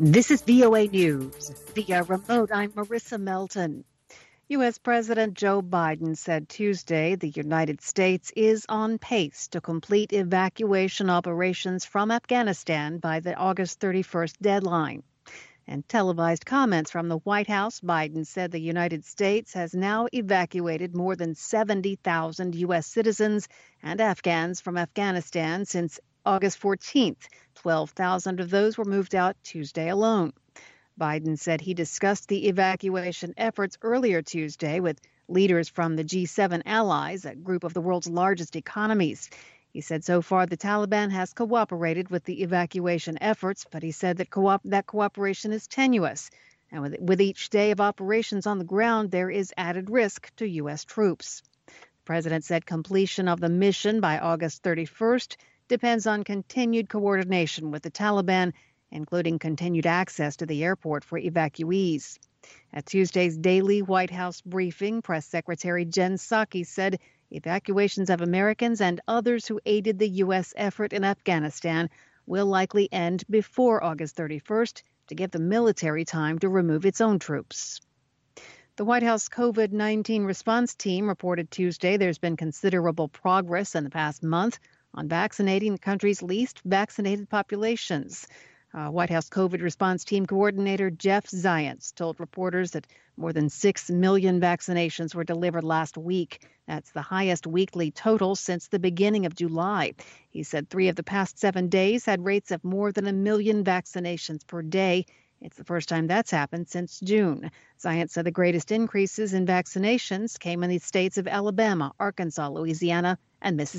This is VOA News. Via remote, I'm Marissa Melton. U.S. President Joe Biden said Tuesday the United States is on pace to complete evacuation operations from Afghanistan by the August 31st deadline. In televised comments from the White House, Biden said the United States has now evacuated more than 70,000 U.S. citizens and Afghans from Afghanistan since August 14th. 12,000 of those were moved out Tuesday alone. Biden said he discussed the evacuation efforts earlier Tuesday with leaders from the G7 allies, a group of the world's largest economies. He said so far the Taliban has cooperated with the evacuation efforts, but he said that cooperation is tenuous. And with each day of operations on the ground, there is added risk to U.S. troops. The president said completion of the mission by August 31st depends on continued coordination with the Taliban, including continued access to the airport for evacuees. At Tuesday's daily White House briefing, Press Secretary Jen Psaki said evacuations of Americans and others who aided the U.S. effort in Afghanistan will likely end before August 31st to give the military time to remove its own troops. The White House COVID-19 response team reported Tuesday there's been considerable progress in the past month on vaccinating the country's least vaccinated populations. White House COVID response team coordinator Jeff Zients told reporters that more than 6 million vaccinations were delivered last week. That's the highest weekly total since the beginning of July. He said 3 of the past 7 days had rates of more than 1 million vaccinations per day. It's the first time that's happened since June. Zients said the greatest increases in vaccinations came in the states of Alabama, Arkansas, Louisiana, and Mississippi.